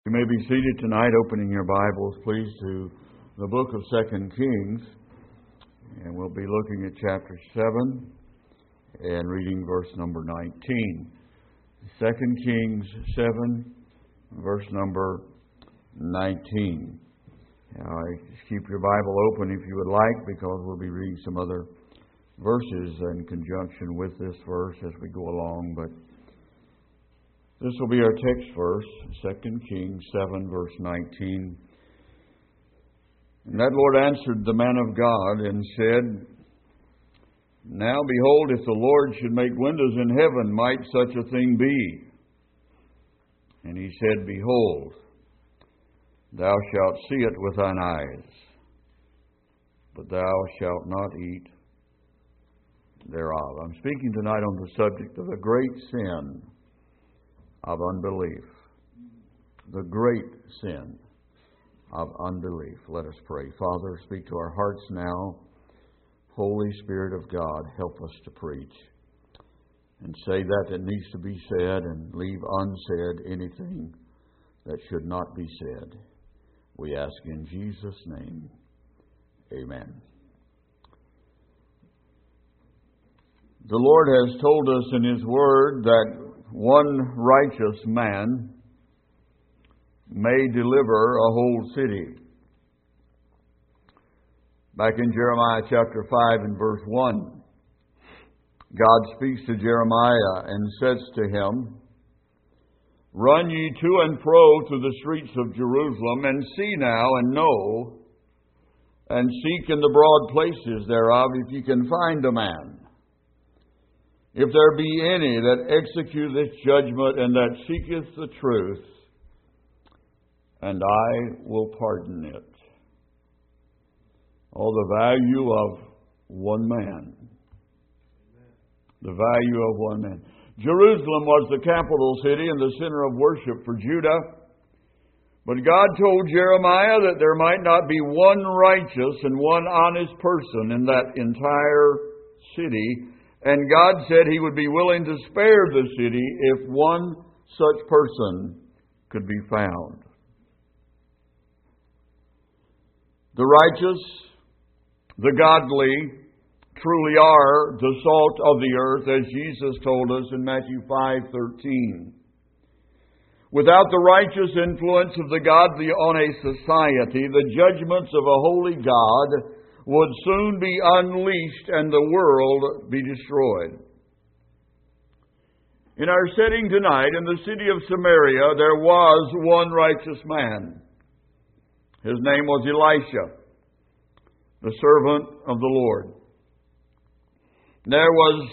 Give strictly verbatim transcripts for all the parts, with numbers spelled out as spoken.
You may be seated tonight, opening your Bibles, please, to the book of Second Kings. And we'll be looking at chapter seven and reading verse number nineteen. Second Kings seven, verse number nineteen. Now, keep your Bible open if you would like, because we'll be reading some other verses in conjunction with this verse as we go along. But this will be our text verse, Second Kings seven, verse nineteen. And that Lord answered the man of God and said, Now behold, if the Lord should make windows in heaven, might such a thing be? And he said, Behold, thou shalt see it with thine eyes, but thou shalt not eat thereof. I'm speaking tonight on the subject of the great sin of unbelief. The great sin of unbelief. Let us pray. Father, speak to our hearts now. Holy Spirit of God, help us to preach and say that that needs to be said and leave unsaid anything that should not be said. We ask in Jesus' name. Amen. The Lord has told us in His Word that one righteous man may deliver a whole city. Back in Jeremiah chapter five and verse one, God speaks to Jeremiah and says to him, Run ye to and fro through the streets of Jerusalem, and see now and know, and seek in the broad places thereof, if ye can find a man. If there be any that executeth judgment and that seeketh the truth, and I will pardon it. Oh, the value of one man. The value of one man. Jerusalem was the capital city and the center of worship for Judah. But God told Jeremiah that there might not be one righteous and one honest person in that entire city. And God said He would be willing to spare the city if one such person could be found. The righteous, the godly, truly are the salt of the earth, as Jesus told us in Matthew five thirteen. Without the righteous influence of the godly on a society, the judgments of a holy God would soon be unleashed and the world be destroyed. In our setting tonight, in the city of Samaria, there was one righteous man. His name was Elisha, the servant of the Lord. There was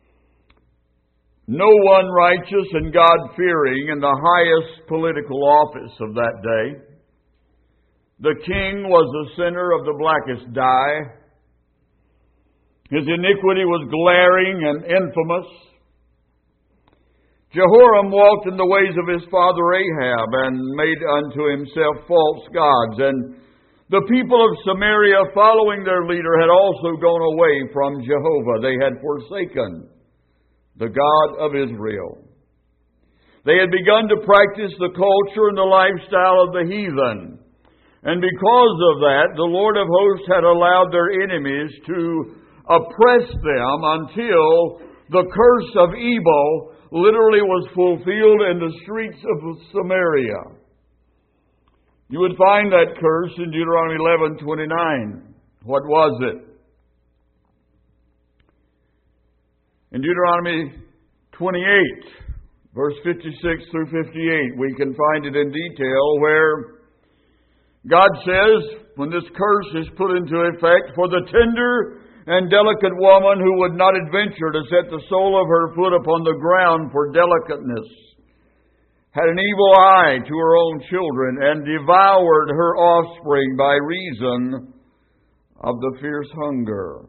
no one righteous and God-fearing in the highest political office of that day. The king was the sinner of the blackest dye. His iniquity was glaring and infamous. Jehoram walked in the ways of his father Ahab and made unto himself false gods. And the people of Samaria, following their leader, had also gone away from Jehovah. They had forsaken the God of Israel. They had begun to practice the culture and the lifestyle of the heathen. And because of that, the Lord of hosts had allowed their enemies to oppress them until the curse of evil literally was fulfilled in the streets of Samaria. You would find that curse in Deuteronomy eleven twenty-nine. What was it? In Deuteronomy twenty-eight, verse fifty-six through fifty-eight, we can find it in detail where God says, when this curse is put into effect, for the tender and delicate woman who would not adventure to set the sole of her foot upon the ground for delicateness, had an evil eye to her own children, and devoured her offspring by reason of the fierce hunger.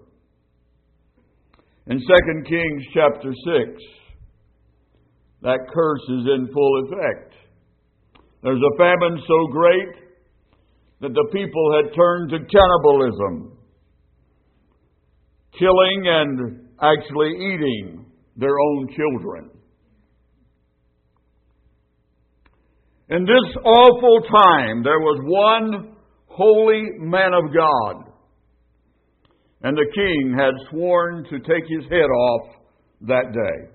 In Second Kings chapter six, that curse is in full effect. There's a famine so great that the people had turned to cannibalism, killing and actually eating their own children. In this awful time, there was one holy man of God, and the king had sworn to take his head off that day.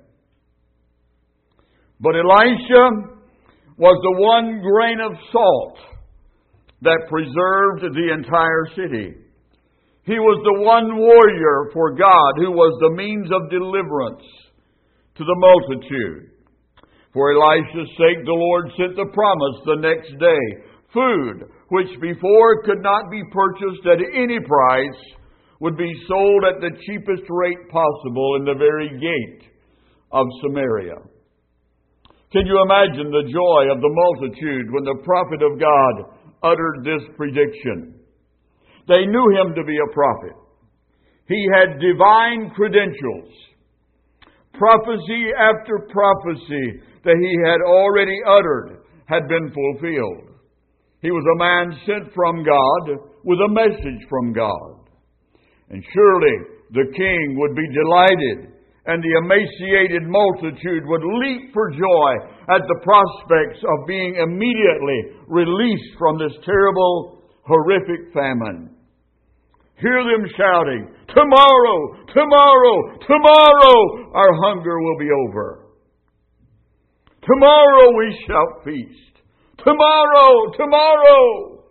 But Elisha was the one grain of salt that preserved the entire city. He was the one warrior for God who was the means of deliverance to the multitude. For Elisha's sake, the Lord sent the promise the next day, food which before could not be purchased at any price would be sold at the cheapest rate possible in the very gate of Samaria. Can you imagine the joy of the multitude when the prophet of God uttered this prediction? They knew him to be a prophet. He had divine credentials. Prophecy after prophecy that he had already uttered had been fulfilled. He was a man sent from God with a message from God. And surely the king would be delighted, and the emaciated multitude would leap for joy at the prospects of being immediately released from this terrible, horrific famine. Hear them shouting, "Tomorrow, tomorrow, tomorrow, our hunger will be over. Tomorrow we shall feast. Tomorrow, tomorrow."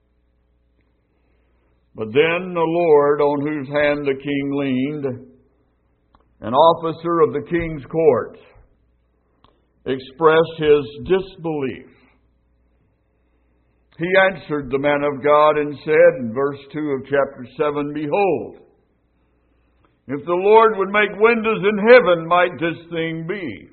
But then the Lord, on whose hand the king leaned, an officer of the king's court, expressed his disbelief. He answered the man of God and said in verse two of chapter seven, "Behold, if the Lord would make windows in heaven, might this thing be?"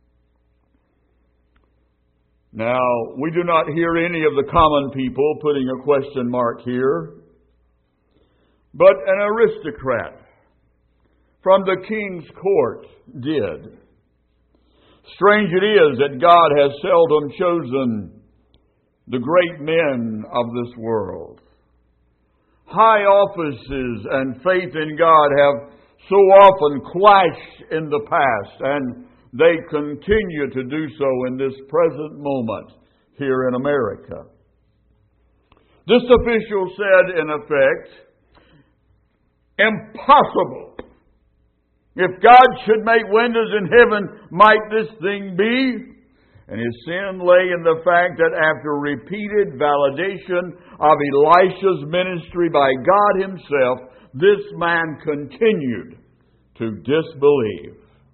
Now, we do not hear any of the common people putting a question mark here, but an aristocrat from the king's court did. Strange it is that God has seldom chosen the great men of this world. High offices and faith in God have so often clashed in the past, and they continue to do so in this present moment here in America. This official said, in effect, "Impossible! If God should make windows in heaven, might this thing be?" And his sin lay in the fact that after repeated validation of Elisha's ministry by God himself, this man continued to disbelieve.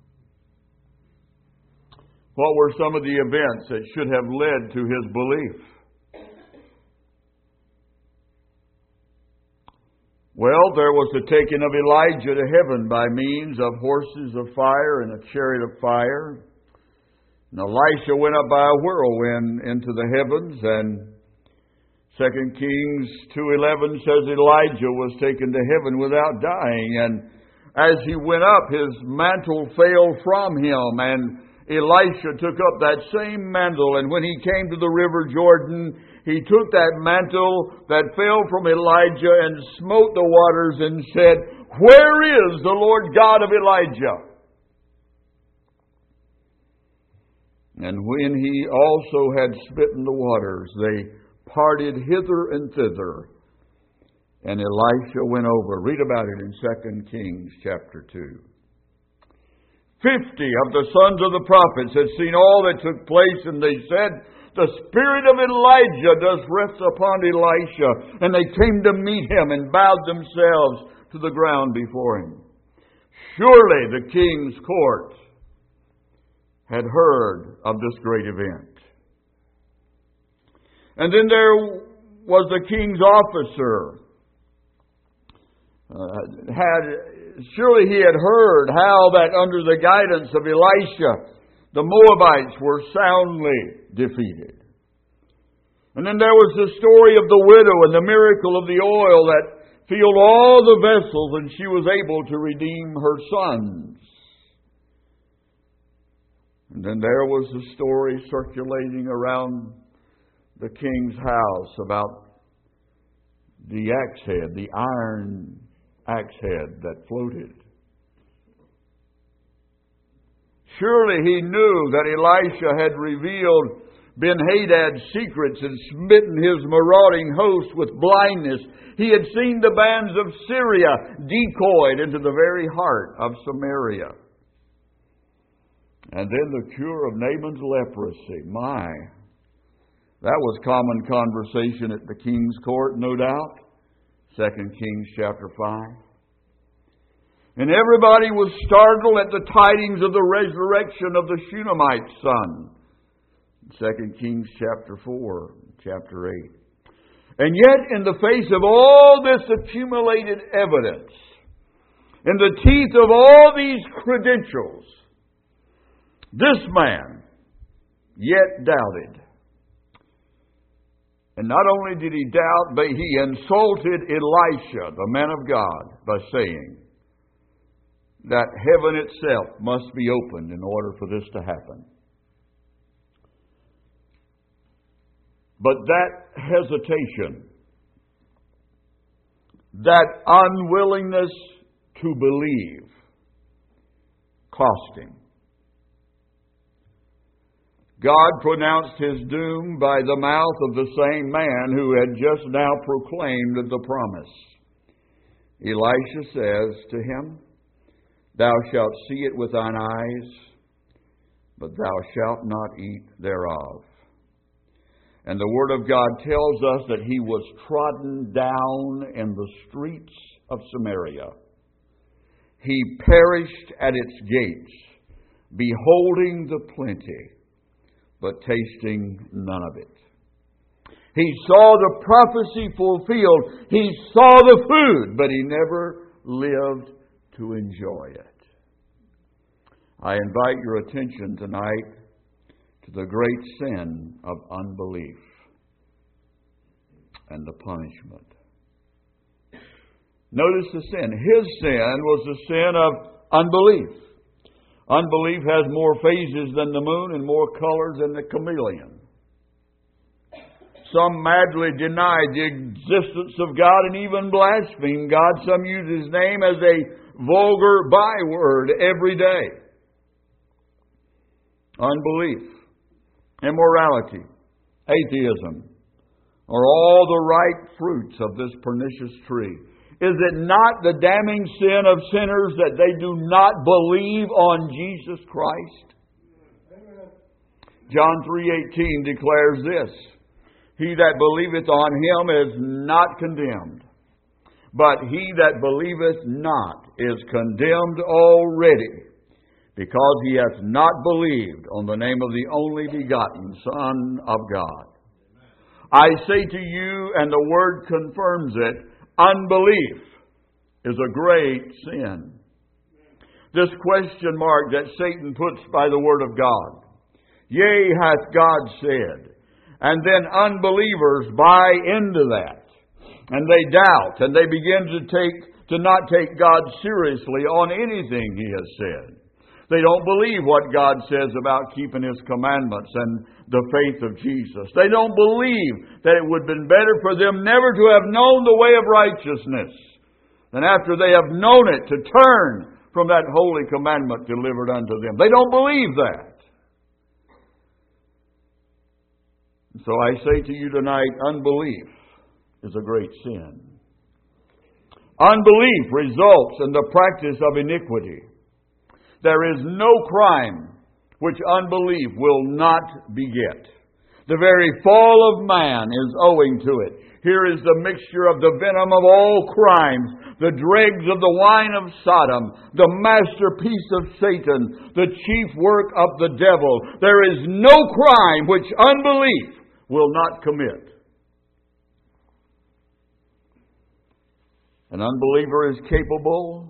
What were some of the events that should have led to his belief? Well, there was the taking of Elijah to heaven by means of horses of fire and a chariot of fire. And Elisha went up by a whirlwind into the heavens, and Second Kings two eleven says Elijah was taken to heaven without dying. And as he went up, his mantle fell from him, and Elisha took up that same mantle, and when he came to the river Jordan, he took that mantle that fell from Elijah and smote the waters and said, "Where is the Lord God of Elijah?" And when he also had smitten the waters, they parted hither and thither, and Elisha went over. Read about it in Second Kings chapter two. Fifty of the sons of the prophets had seen all that took place, and they said, "The spirit of Elijah does rest upon Elisha." And they came to meet him and bowed themselves to the ground before him. Surely the king's court had heard of this great event. And then there was the king's officer. Uh, had surely he had heard how that under the guidance of Elisha, the Moabites were soundly defeated. And then there was the story of the widow and the miracle of the oil that filled all the vessels, and she was able to redeem her sons. And then there was the story circulating around the king's house about the axe head, the iron axe head that floated. Surely he knew that Elisha had revealed Ben-Hadad's secrets and smitten his marauding host with blindness. He had seen the bands of Syria decoyed into the very heart of Samaria. And then the cure of Naaman's leprosy. My, that was common conversation at the king's court, no doubt. Second Kings chapter five. And everybody was startled at the tidings of the resurrection of the Shunammite son. Second Kings chapter four, chapter eight. And yet, in the face of all this accumulated evidence, in the teeth of all these credentials, this man yet doubted. And not only did he doubt, but he insulted Elisha, the man of God, by saying that heaven itself must be opened in order for this to happen. But that hesitation, that unwillingness to believe, cost him. God pronounced his doom by the mouth of the same man who had just now proclaimed the promise. Elisha says to him, "Thou shalt see it with thine eyes, but thou shalt not eat thereof." And the Word of God tells us that he was trodden down in the streets of Samaria. He perished at its gates, beholding the plenty, but tasting none of it. He saw the prophecy fulfilled. He saw the food, but he never lived to enjoy it. I invite your attention tonight to the great sin of unbelief and the punishment. Notice the sin. His sin was the sin of unbelief. Unbelief has more phases than the moon and more colors than the chameleon. Some madly deny the existence of God and even blaspheme God. Some use His name as a vulgar byword every day. Unbelief, immorality, atheism are all the ripe fruits of this pernicious tree. Is it not the damning sin of sinners that they do not believe on Jesus Christ? Amen. John three eighteen declares this: "He that believeth on him is not condemned, but he that believeth not is condemned already, because he hath not believed on the name of the only begotten Son of God." I say to you, and the Word confirms it, unbelief is a great sin. This question mark that Satan puts by the Word of God, "Yea, hath God said," and then unbelievers buy into that, and they doubt, and they begin to take to not take God seriously on anything He has said. They don't believe what God says about keeping His commandments and the faith of Jesus. They don't believe that it would have been better for them never to have known the way of righteousness than after they have known it to turn from that holy commandment delivered unto them. They don't believe that. So I say to you tonight, unbelief is a great sin. Unbelief results in the practice of iniquity. There is no crime which unbelief will not beget. The very fall of man is owing to it. Here is the mixture of the venom of all crimes, the dregs of the wine of Sodom, the masterpiece of Satan, the chief work of the devil. There is no crime which unbelief will not commit. An unbeliever is capable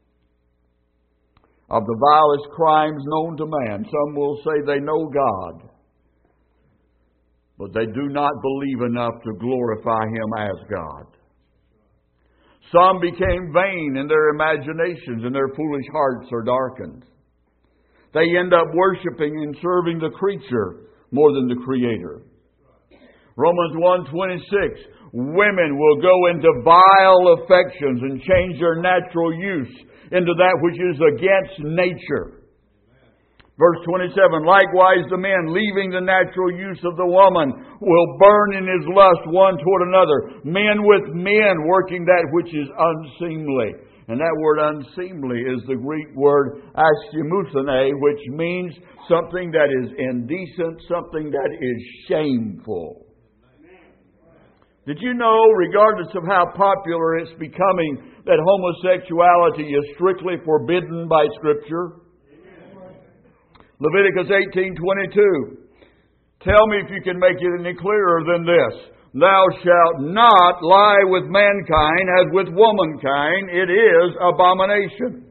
of the vilest crimes known to man. Some will say they know God, but they do not believe enough to glorify Him as God. Some became vain in their imaginations, and their foolish hearts are darkened. They end up worshiping and serving the creature more than the Creator. Romans one twenty-six, women will go into vile affections and change their natural use into that which is against nature. Verse twenty-seven, likewise the men, leaving the natural use of the woman, will burn in his lust one toward another. Men with men working that which is unseemly. And that word unseemly is the Greek word askemusene, which means something that is indecent, something that is shameful. Did you know, regardless of how popular it's becoming, that homosexuality is strictly forbidden by Scripture? Leviticus eighteen twenty-two. Tell me if you can make it any clearer than this. Thou shalt not lie with mankind as with womankind. It is abomination.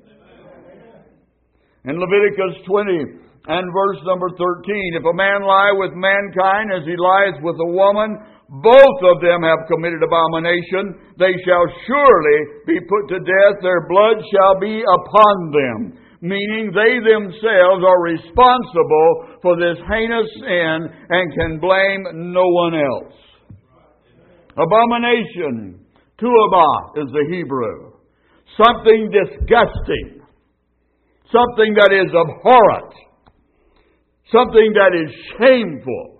In Leviticus twenty and verse number thirteen, if a man lie with mankind as he lies with a woman, both of them have committed abomination. They shall surely be put to death. Their blood shall be upon them. Meaning they themselves are responsible for this heinous sin and can blame no one else. Abomination, tuabah is the Hebrew. Something disgusting. Something that is abhorrent. Something that is shameful.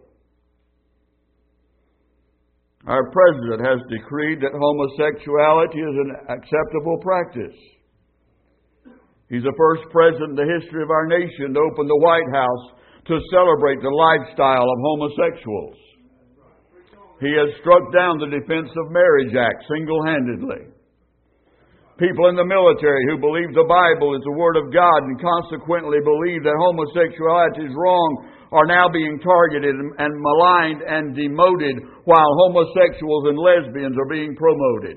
Our president has decreed that homosexuality is an acceptable practice. He's the first president in the history of our nation to open the White House to celebrate the lifestyle of homosexuals. He has struck down the Defense of Marriage Act single-handedly. People in the military who believe the Bible is the Word of God and consequently believe that homosexuality is wrong are now being targeted and maligned and demoted while homosexuals and lesbians are being promoted.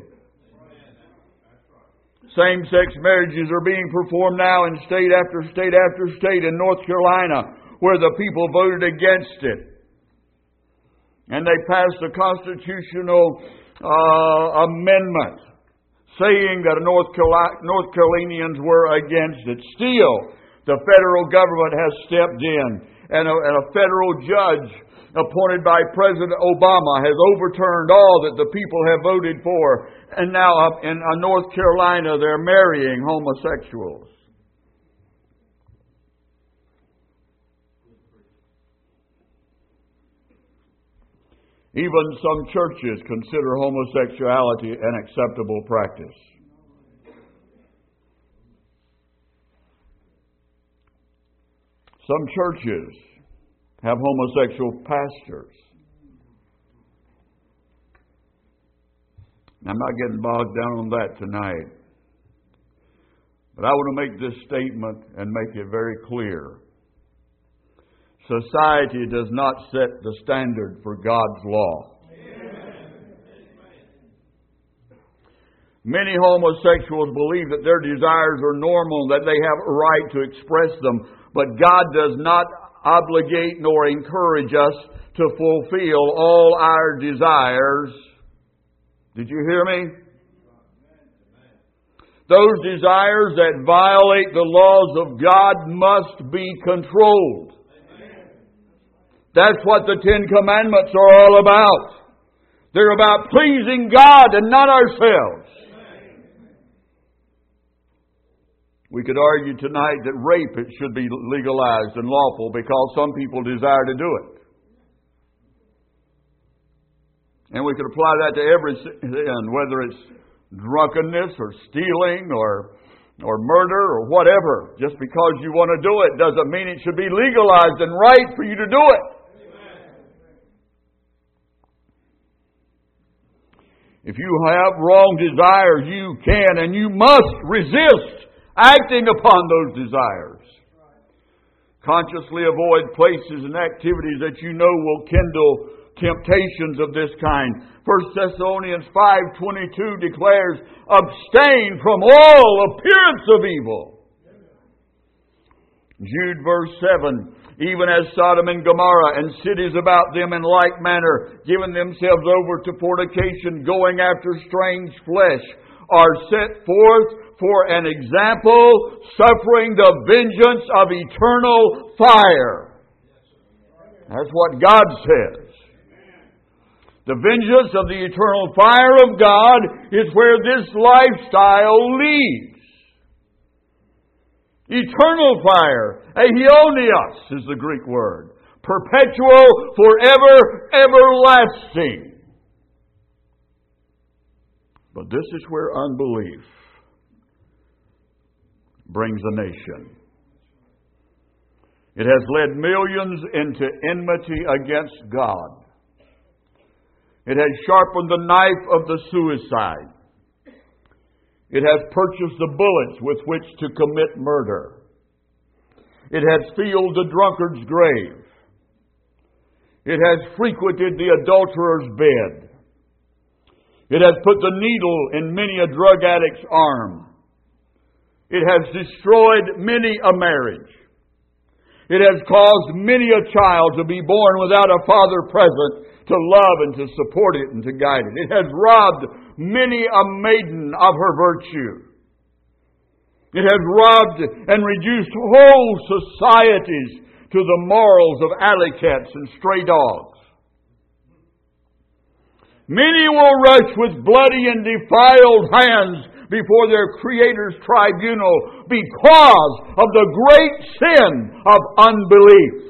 Same-sex marriages are being performed now in state after state after state in North Carolina where the people voted against it. And they passed a constitutional uh, amendment saying that North, Carolina, North Carolinians were against it. Still, the federal government has stepped in, and a, and a federal judge appointed by President Obama has overturned all that the people have voted for. And now up in uh, North Carolina, they're marrying homosexuals. Even some churches consider homosexuality an acceptable practice. Some churches have homosexual pastors. I'm not getting bogged down on that tonight. But I want to make this statement and make it very clear. Society does not set the standard for God's law. Amen. Many homosexuals believe that their desires are normal, that they have a right to express them. But God does not obligate nor encourage us to fulfill all our desires. Did you hear me? Those desires that violate the laws of God must be controlled. That's what the Ten Commandments are all about. They're about pleasing God and not ourselves. We could argue tonight that rape it should be legalized and lawful because some people desire to do it. And we could apply that to every sin, whether it's drunkenness or stealing or or murder or whatever. Just because you want to do it doesn't mean it should be legalized and right for you to do it. If you have wrong desires, you can and you must resist acting upon those desires. Consciously avoid places and activities that you know will kindle temptations of this kind. First Thessalonians five twenty-two declares, abstain from all appearance of evil. Jude verse seven, even as Sodom and Gomorrah and cities about them in like manner, giving themselves over to fornication, going after strange flesh, are set forth for an example, suffering the vengeance of eternal fire. That's what God says. The vengeance of the eternal fire of God is where this lifestyle leads. Eternal fire. Aionios is the Greek word. Perpetual, forever, everlasting. But this is where unbelief brings a nation. It has led millions into enmity against God. It has sharpened the knife of the suicide. It has purchased the bullets with which to commit murder. It has filled the drunkard's grave. It has frequented the adulterer's bed. It has put the needle in many a drug addict's arm. It has destroyed many a marriage. It has caused many a child to be born without a father present to love and to support it and to guide it. It has robbed many a maiden of her virtue. It has robbed and reduced whole societies to the morals of alley cats and stray dogs. Many will rush with bloody and defiled hands before their Creator's tribunal because of the great sin of unbelief.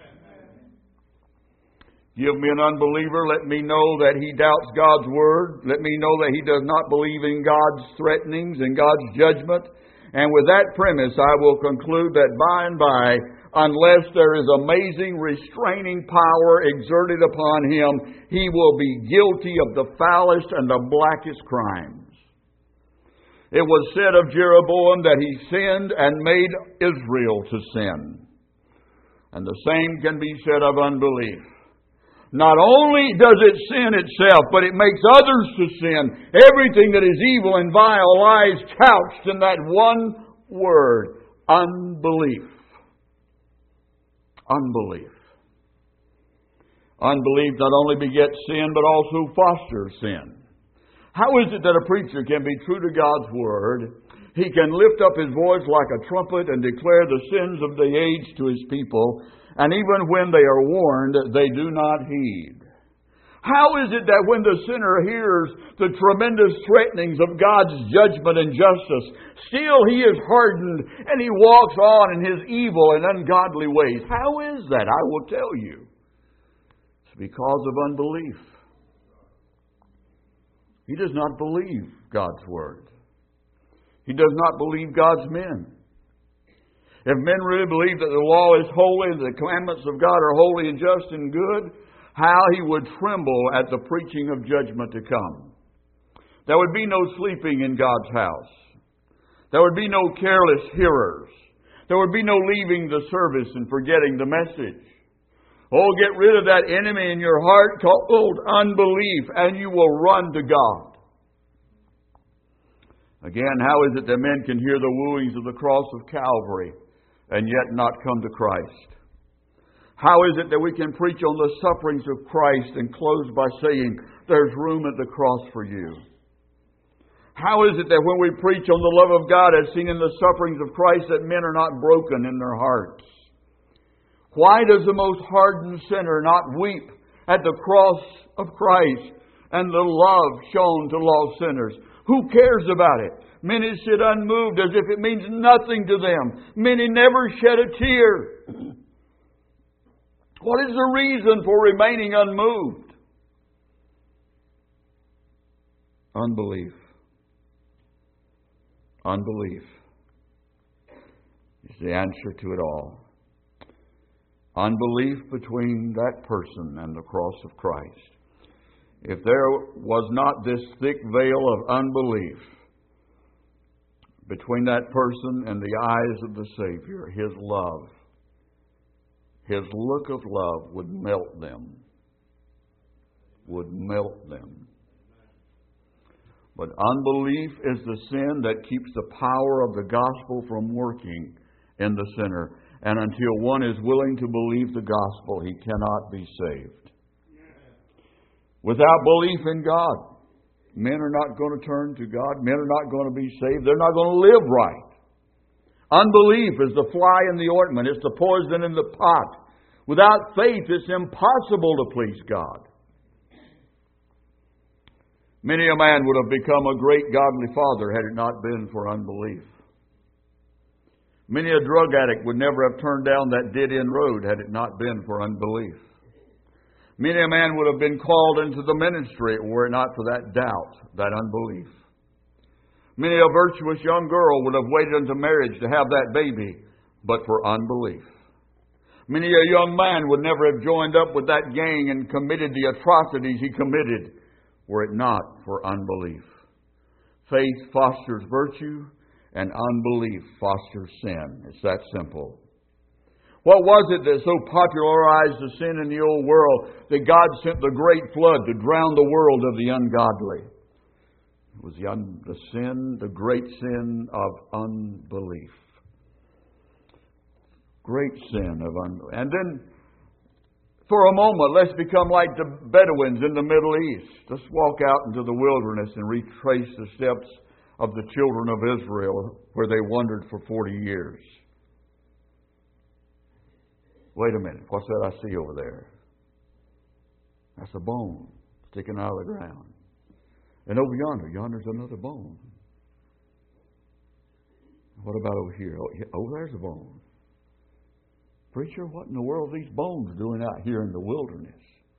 Give me an unbeliever, let me know that he doubts God's Word. Let me know that he does not believe in God's threatenings and God's judgment. And with that premise, I will conclude that by and by, unless there is amazing restraining power exerted upon him, he will be guilty of the foulest and the blackest crimes. It was said of Jeroboam that he sinned and made Israel to sin. And the same can be said of unbelief. Not only does it sin itself, but it makes others to sin. Everything that is evil and vile lies couched in that one word, unbelief. Unbelief. Unbelief not only begets sin, but also fosters sin. How is it that a preacher can be true to God's Word? He can lift up his voice like a trumpet and declare the sins of the age to his people, and even when they are warned, they do not heed. How is it that when the sinner hears the tremendous threatenings of God's judgment and justice, still he is hardened and he walks on in his evil and ungodly ways? How is that? I will tell you. It's because of unbelief. He does not believe God's Word. He does not believe God's men. If men really believe that the law is holy and the commandments of God are holy and just and good, how he would tremble at the preaching of judgment to come. There would be no sleeping in God's house. There would be no careless hearers. There would be no leaving the service and forgetting the message. Oh, get rid of that enemy in your heart called unbelief, and you will run to God. Again, how is it that men can hear the wooings of the cross of Calvary and yet not come to Christ? How is it that we can preach on the sufferings of Christ and close by saying, there's room at the cross for you? How is it that when we preach on the love of God as seen in the sufferings of Christ, that men are not broken in their hearts? Why does the most hardened sinner not weep at the cross of Christ and the love shown to lost sinners? Who cares about it? Many sit unmoved as if it means nothing to them. Many never shed a tear. What is the reason for remaining unmoved? Unbelief. Unbelief is the answer to it all. Unbelief between that person and the cross of Christ. If there was not this thick veil of unbelief between that person and the eyes of the Savior, His love, His look of love would melt them. Would melt them. But unbelief is the sin that keeps the power of the gospel from working in the sinner. And until one is willing to believe the gospel, he cannot be saved. Without belief in God, men are not going to turn to God. Men are not going to be saved. They're not going to live right. Unbelief is the fly in the ointment. It's the poison in the pot. Without faith, it's impossible to please God. Many a man would have become a great godly father had it not been for unbelief. Many a drug addict would never have turned down that dead-end road had it not been for unbelief. Many a man would have been called into the ministry were it not for that doubt, that unbelief. Many a virtuous young girl would have waited unto marriage to have that baby, but for unbelief. Many a young man would never have joined up with that gang and committed the atrocities he committed were it not for unbelief. Faith fosters virtue, and unbelief fosters sin. It's that simple. What was it that so popularized the sin in the old world that God sent the great flood to drown the world of the ungodly? It was the, un- the sin, the great sin of unbelief. Great sin of unbelief. And then, for a moment, let's become like the Bedouins in the Middle East. Let's walk out into the wilderness and retrace the steps of the children of Israel where they wandered for forty years. Wait a minute. What's that I see over there? That's a bone sticking out of the ground. And over yonder, yonder's another bone. What about over here? Oh, oh, there's a bone. Preacher, what in the world are these bones doing out here in the wilderness?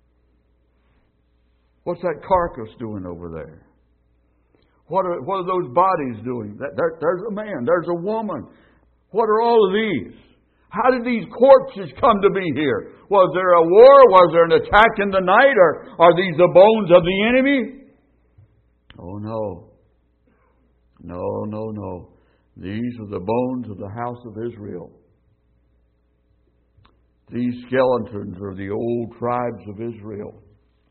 What's that carcass doing over there? What are, what are those bodies doing? That, there, there's a man. There's a woman. What are all of these? How did these corpses come to be here? Was there a war? Was there an attack in the night? Or are these the bones of the enemy? Oh, no. No, no, no. These are the bones of the house of Israel. These skeletons are the old tribes of Israel.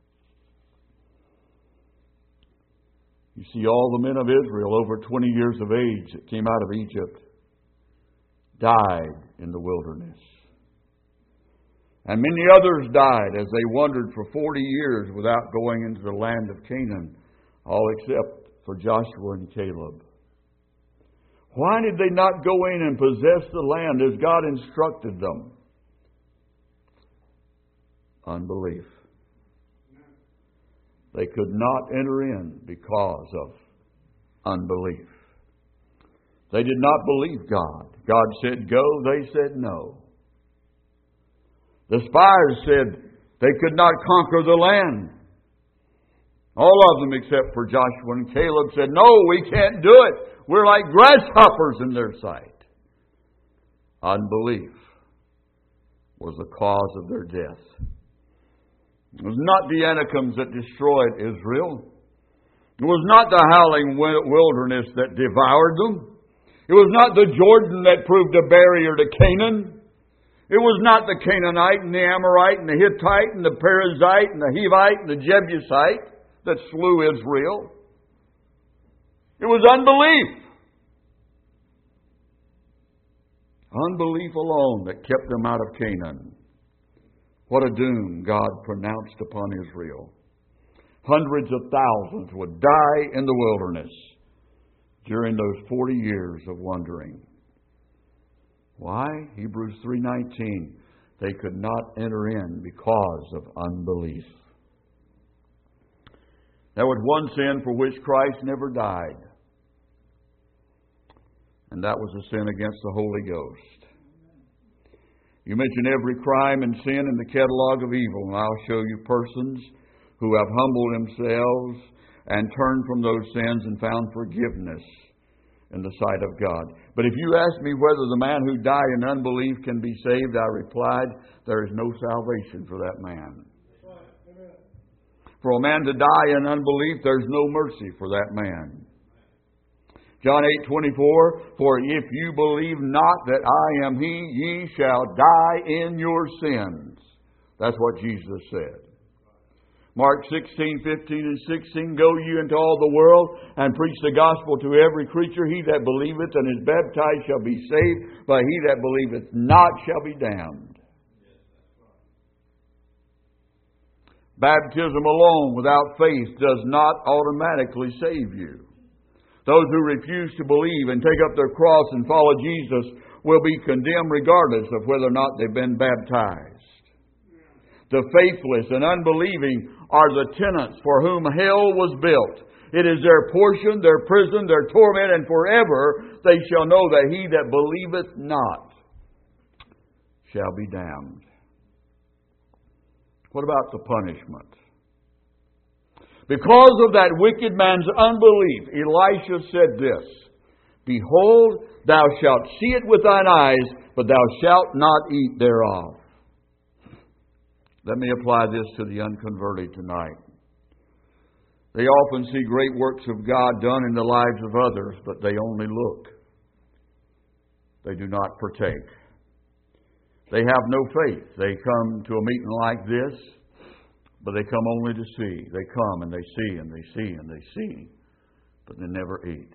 You see, all the men of Israel over twenty years of age that came out of Egypt died in the wilderness. And many others died as they wandered for forty years without going into the land of Canaan, all except for Joshua and Caleb. Why did they not go in and possess the land as God instructed them? Unbelief. They could not enter in because of unbelief. They did not believe God. God said go, they said no. The spies said they could not conquer the land. All of them except for Joshua and Caleb said, no, we can't do it. We're like grasshoppers in their sight. Unbelief was the cause of their death. It was not the Anakims that destroyed Israel. It was not the howling wilderness that devoured them. It was not the Jordan that proved a barrier to Canaan. It was not the Canaanite and the Amorite and the Hittite and the Perizzite and the Hivite and the Jebusite that slew Israel. It was unbelief. Unbelief alone that kept them out of Canaan. What a doom God pronounced upon Israel. Hundreds of thousands would die in the wilderness during those forty years of wandering. Why? Hebrews three nineteen. They could not enter in because of unbelief. There was one sin for which Christ never died. And that was a sin against the Holy Ghost. You mention every crime and sin in the catalog of evil, and I'll show you persons who have humbled themselves and turned from those sins and found forgiveness in the sight of God. But if you ask me whether the man who died in unbelief can be saved, I replied, there is no salvation for that man. For a man to die in unbelief, there's no mercy for that man. John eight twenty-four, for if you believe not that I am He, ye shall die in your sins. That's what Jesus said. Mark sixteen, fifteen and sixteen, go you into all the world and preach the gospel to every creature. He that believeth and is baptized shall be saved, but he that believeth not shall be damned. Baptism alone without faith does not automatically save you. Those who refuse to believe and take up their cross and follow Jesus will be condemned regardless of whether or not they've been baptized. The faithless and unbelieving are the tenants for whom hell was built. It is their portion, their prison, their torment, and forever they shall know that he that believeth not shall be damned. What about the punishment? Because of that wicked man's unbelief, Elisha said this, Behold, thou shalt see it with thine eyes, but thou shalt not eat thereof. Let me apply this to the unconverted tonight. They often see great works of God done in the lives of others, but they only look. They do not partake. They have no faith. They come to a meeting like this, but they come only to see. They come and they see and they see and they see, but they never eat.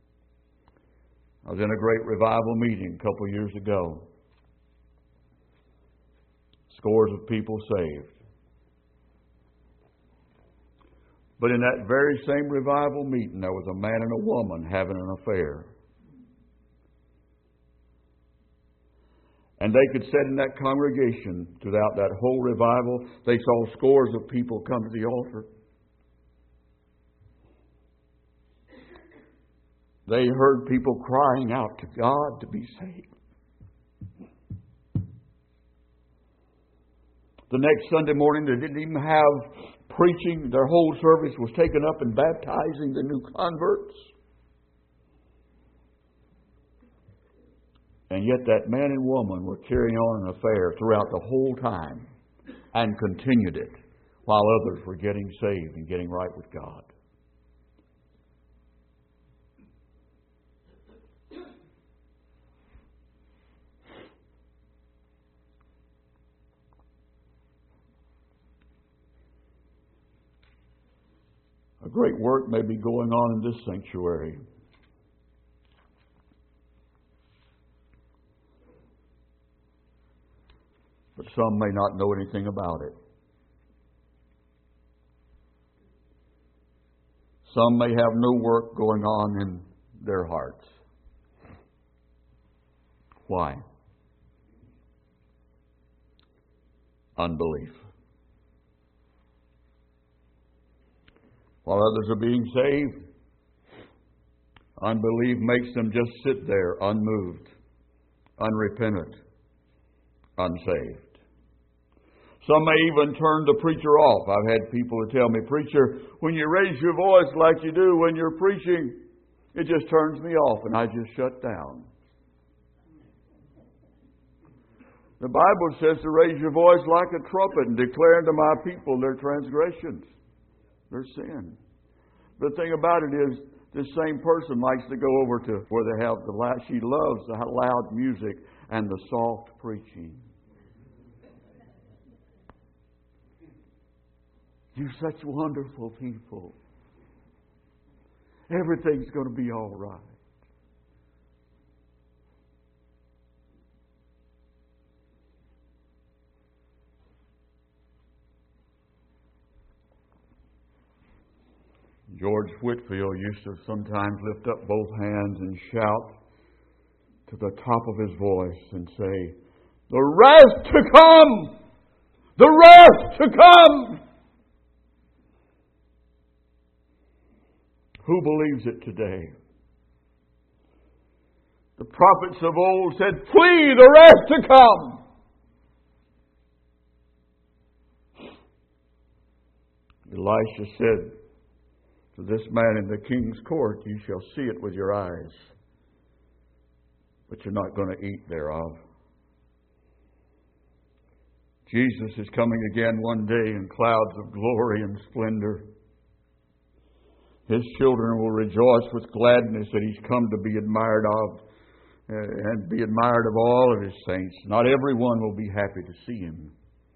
I was in a great revival meeting a couple of years ago. Scores of people saved. But in that very same revival meeting, there was a man and a woman having an affair. And they could sit in that congregation throughout that whole revival. They saw scores of people come to the altar. They heard people crying out to God to be saved. The next Sunday morning, they didn't even have preaching. Their whole service was taken up in baptizing the new converts. And yet that man and woman were carrying on an affair throughout the whole time and continued it while others were getting saved and getting right with God. A great work may be going on in this sanctuary. But some may not know anything about it. Some may have no work going on in their hearts. Why? Unbelief. While others are being saved, unbelief makes them just sit there unmoved, unrepentant, unsaved. Some may even turn the preacher off. I've had people who tell me, Preacher, when you raise your voice like you do when you're preaching, it just turns me off and I just shut down. The Bible says to raise your voice like a trumpet and declare unto my people their transgressions, their sin. The thing about it is, this same person likes to go over to where they have the loud, she loves the loud music and the soft preaching. You're such wonderful people. Everything's going to be all right. George Whitefield used to sometimes lift up both hands and shout to the top of his voice and say, "The rest to come! The rest to come!" Who believes it today? The prophets of old said, "Flee, the rest to come!" Elisha said to this man in the king's court, "You shall see it with your eyes, but you're not going to eat thereof." Jesus is coming again one day in clouds of glory and splendor. His children will rejoice with gladness that He's come to be admired of and be admired of all of His saints. Not everyone will be happy to see Him.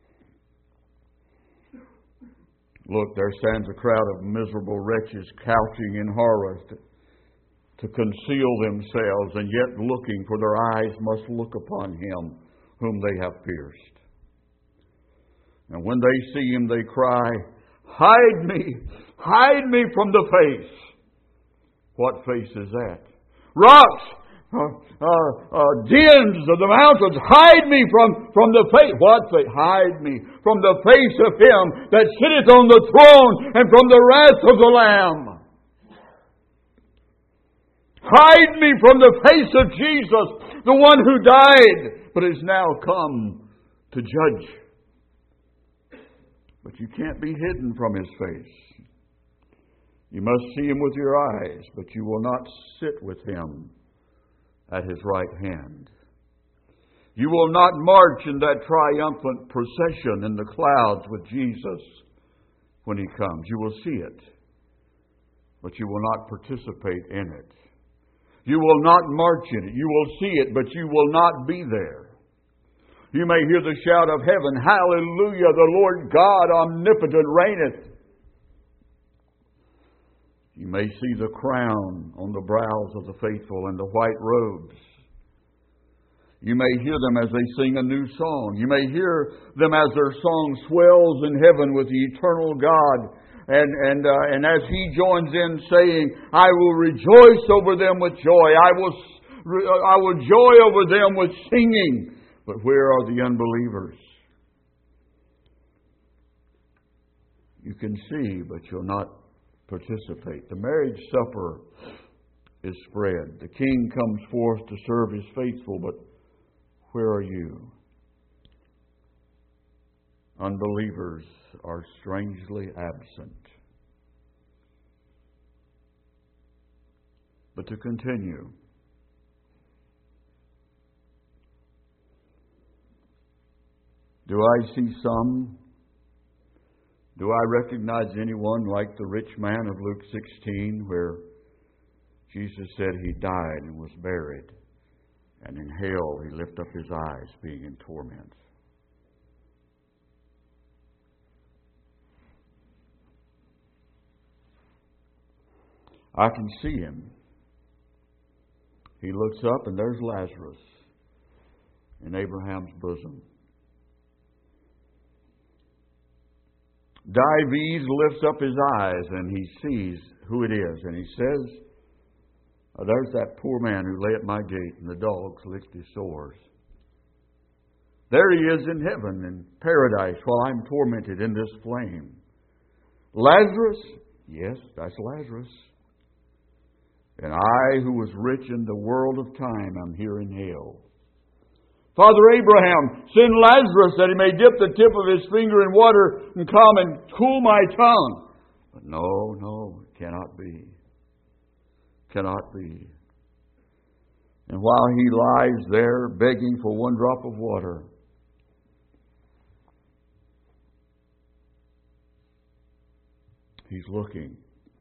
Look, there stands a crowd of miserable wretches couching in horror to, to conceal themselves, and yet looking, for their eyes must look upon Him whom they have pierced. And when they see Him, they cry, "Hide me! Hide me from the face!" What face is that? "Rocks, uh, uh, uh, dens of the mountains. Hide me from, from the face. What face? Hide me from the face of Him that sitteth on the throne and from the wrath of the Lamb. Hide me from the face of Jesus, the one who died, but is now come to judge. But you can't be hidden from His face. You must see Him with your eyes, but you will not sit with Him at His right hand. You will not march in that triumphant procession in the clouds with Jesus when He comes. You will see it, but you will not participate in it. You will not march in it. You will see it, but you will not be there. You may hear the shout of heaven, Hallelujah, the Lord God omnipotent reigneth. You may see the crown on the brows of the faithful and the white robes. You may hear them as they sing a new song. You may hear them as their song swells in heaven with the eternal God. And and uh, and as He joins in saying, I will rejoice over them with joy. I will, I will joy over them with singing. But where are the unbelievers? You can see, but you'll not participate. The marriage supper is spread. The King comes forth to serve His faithful, but where are you? Unbelievers are strangely absent. But to continue, do I see some? Do I recognize anyone like the rich man of Luke sixteen, where Jesus said He died and was buried, and in hell He lifted up His eyes, being in torment? I can see him. He looks up and there's Lazarus in Abraham's bosom. Dives lifts up his eyes and he sees who it is. And he says, oh, there's that poor man who lay at my gate and the dogs licked his sores. There he is in heaven, in paradise, while I'm tormented in this flame. Lazarus? Yes, that's Lazarus. And I, who was rich in the world of time, am here in hell. Father Abraham, send Lazarus that he may dip the tip of his finger in water and come and cool my tongue. But no, no, it cannot be. Cannot be. And while he lies there begging for one drop of water, he's looking.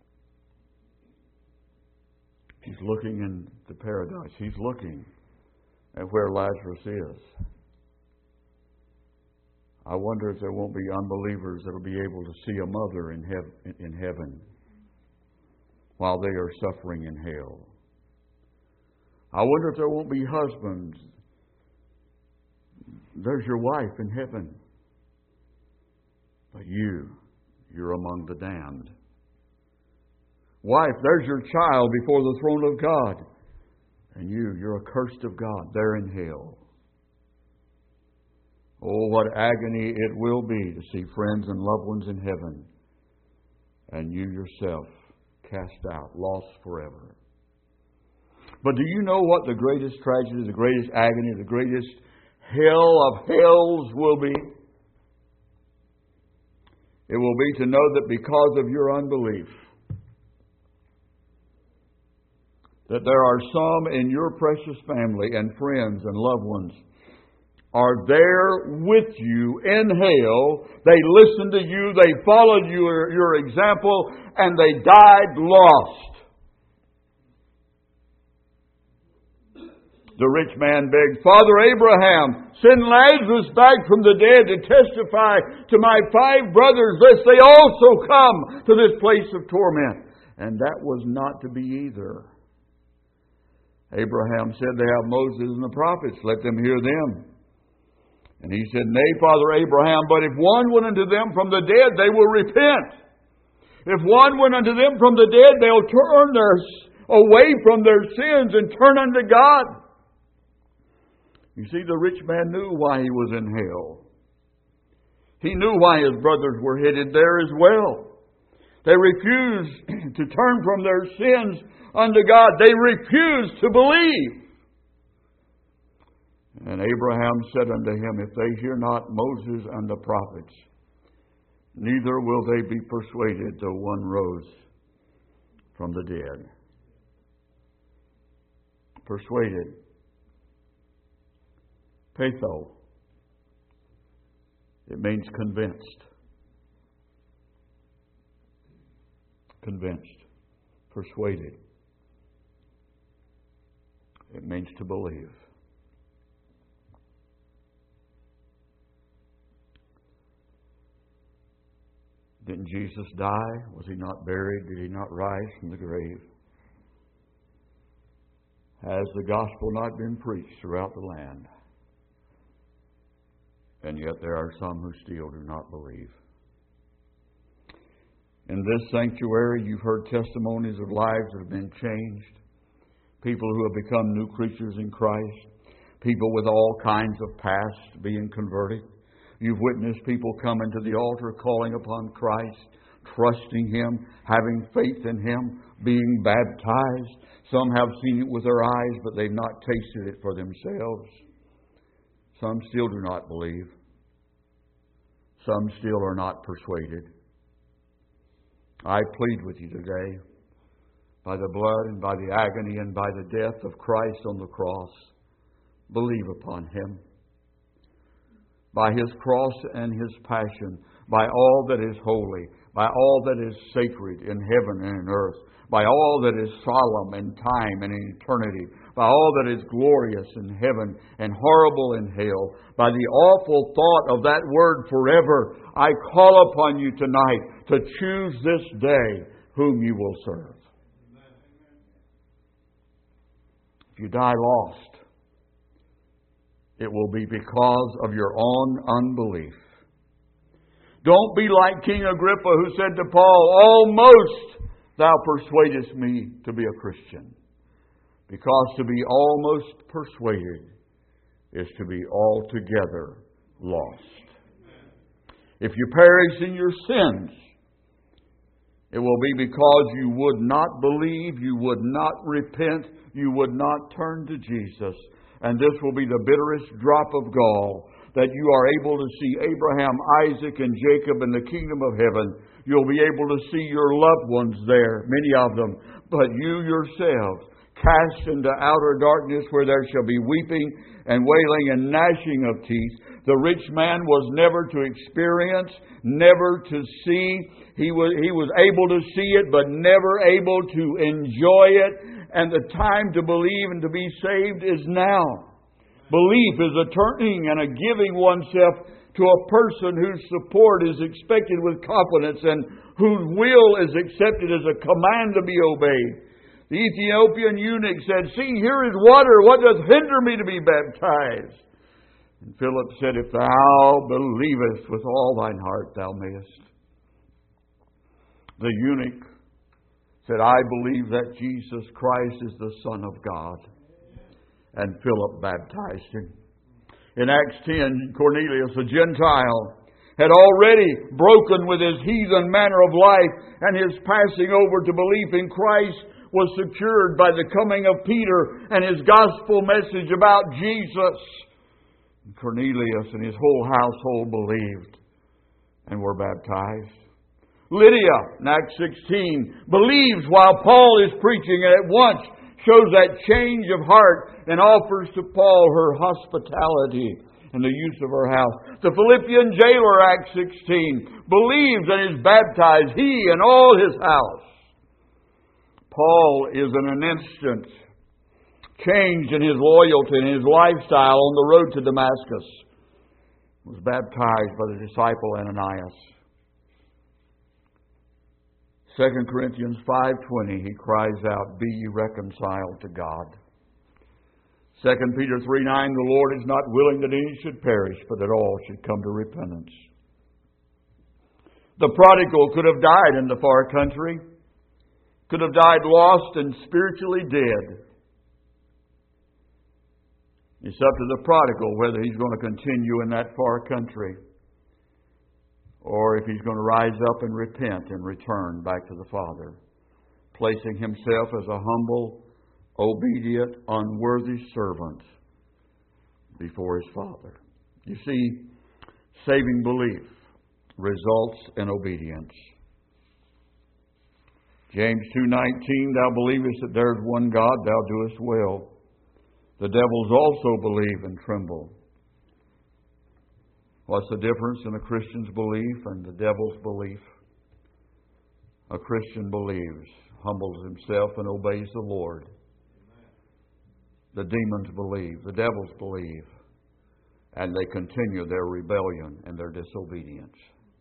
He's looking into paradise. He's looking at where Lazarus is. I wonder if there won't be unbelievers that will be able to see a mother in, hev- in heaven while they are suffering in hell. I wonder if there won't be husbands. There's your wife in heaven. But you, you're among the damned. Wife, there's your child before the throne of God. And you, you're accursed of God, there in hell. Oh, what agony it will be to see friends and loved ones in heaven, and you yourself cast out, lost forever. But do you know what the greatest tragedy, the greatest agony, the greatest hell of hells will be? It will be to know that because of your unbelief, that there are some in your precious family and friends and loved ones are there with you in hell. They listened to you, they followed your, your example, and they died lost. The rich man begged, Father Abraham, send Lazarus back from the dead to testify to my five brothers, lest they also come to this place of torment. And that was not to be either. Abraham said, they have Moses and the prophets, let them hear them. And he said, nay, Father Abraham, but if one went unto them from the dead, they will repent. If one went unto them from the dead, they'll turn their, away from their sins and turn unto God. You see, the rich man knew why he was in hell. He knew why his brothers were headed there as well. They refused to turn from their sins unto God. They refused to believe. And Abraham said unto him, if they hear not Moses and the prophets, neither will they be persuaded though one rose from the dead. Persuaded. Peitho. It means convinced. Convinced. Persuaded. It means to believe. Didn't Jesus die? Was He not buried? Did He not rise from the grave? Has the gospel not been preached throughout the land? And yet there are some who still do not believe. In this sanctuary, you've heard testimonies of lives that have been changed. People who have become new creatures in Christ. People with all kinds of past being converted. You've witnessed people coming to the altar, calling upon Christ, trusting Him, having faith in Him, being baptized. Some have seen it with their eyes, but they've not tasted it for themselves. Some still do not believe. Some still are not persuaded. I plead with you today, by the blood and by the agony and by the death of Christ on the cross, believe upon Him. By His cross and His passion, by all that is holy, by all that is sacred in heaven and in earth, by all that is solemn in time and in eternity, by all that is glorious in heaven and horrible in hell, by the awful thought of that word forever, I call upon you tonight to choose this day whom you will serve. If you die lost, it will be because of your own unbelief. Don't be like King Agrippa, who said to Paul, almost thou persuadest me to be a Christian. Because to be almost persuaded is to be altogether lost. If you perish in your sins, it will be because you would not believe, you would not repent, you would not turn to Jesus. And this will be the bitterest drop of gall, that you are able to see Abraham, Isaac, and Jacob in the kingdom of heaven. You'll be able to see your loved ones there, many of them. But you yourselves, cast into outer darkness where there shall be weeping and wailing and gnashing of teeth. The rich man was never to experience, never to see. He was, he was able to see it, but never able to enjoy it. And the time to believe and to be saved is now. Belief is a turning and a giving oneself to a person whose support is expected with confidence and whose will is accepted as a command to be obeyed. The Ethiopian eunuch said, see, here is water. What doth hinder me to be baptized? And Philip said, if thou believest with all thine heart, thou mayest. The eunuch said, I believe that Jesus Christ is the Son of God. And Philip baptized him. In Acts ten, Cornelius, a Gentile, had already broken with his heathen manner of life, and his passing over to belief in Christ was secured by the coming of Peter and his gospel message about Jesus. And Cornelius and his whole household believed and were baptized. Lydia, in Acts sixteen, believes while Paul is preaching, and at once shows that change of heart and offers to Paul her hospitality and the use of her house. The Philippian jailer, Acts sixteen, believes and is baptized, he and all his house. Paul is in an instant changed in his loyalty and his lifestyle on the road to Damascus. Was baptized by the disciple Ananias. Second Corinthians five twenty, he cries out, be ye reconciled to God. Second Peter three nine, the Lord is not willing that any should perish, but that all should come to repentance. The prodigal could have died in the far country. could have died lost and spiritually dead. It's up to the prodigal whether he's going to continue in that far country or if he's going to rise up and repent and return back to the Father, placing himself as a humble, obedient, unworthy servant before his Father. You see, saving belief results in obedience. James two nineteen, thou believest that there is one God, thou doest well. The devils also believe and tremble. What's the difference in a Christian's belief and the devil's belief? A Christian believes, humbles himself, and obeys the Lord. The demons believe, the devils believe, and they continue their rebellion and their disobedience.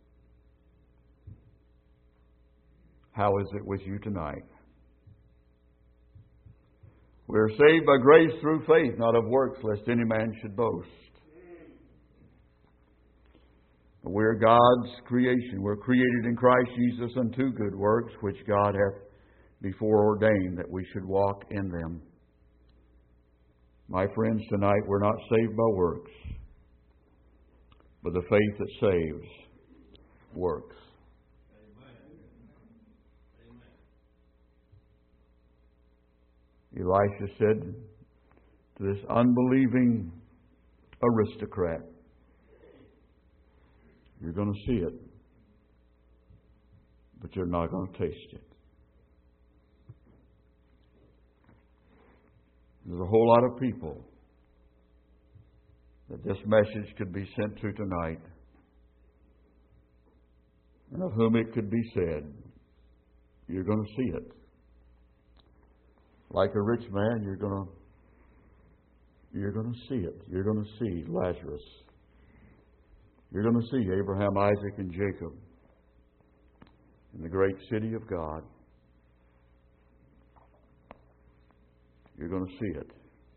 How is it with you tonight? We are saved by grace through faith, not of works, lest any man should boast. We are God's creation. We're created in Christ Jesus unto good works, which God hath before ordained that we should walk in them. My friends, tonight we're not saved by works, but the faith that saves works. Elisha said to this unbelieving aristocrat, you're going to see it, but you're not going to taste it. There's a whole lot of people that this message could be sent to tonight, and of whom it could be said, you're going to see it. Like a rich man, you're going to you're going to see it. You're going to see Lazarus. You're going to see Abraham, Isaac, and Jacob in the great city of God. You're going to see it,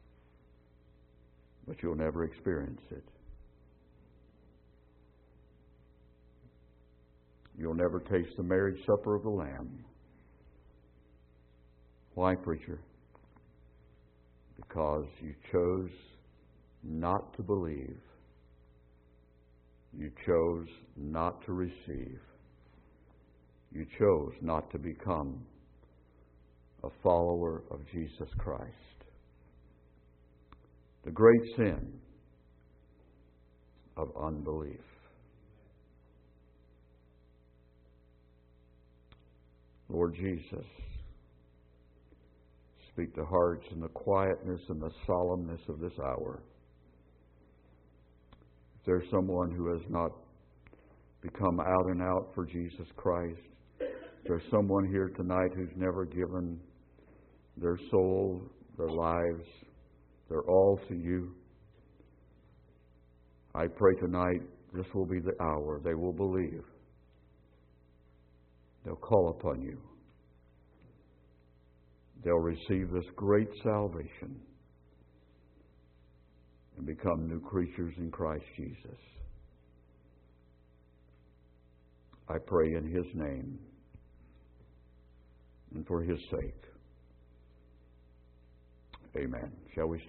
but you'll never experience it. You'll never taste the marriage supper of the Lamb. Why, preacher? Because you chose not to believe. You chose not to receive. You chose not to become a follower of Jesus Christ. The great sin of unbelief. Lord Jesus, speak to hearts in the quietness and the solemnness of this hour. If there's someone who has not become out and out for Jesus Christ, if there's someone here tonight who's never given their soul, their lives, their all to you, I pray tonight this will be the hour they will believe. They'll call upon you. They'll receive this great salvation and become new creatures in Christ Jesus. I pray in His name and for His sake. Amen. Shall we stand?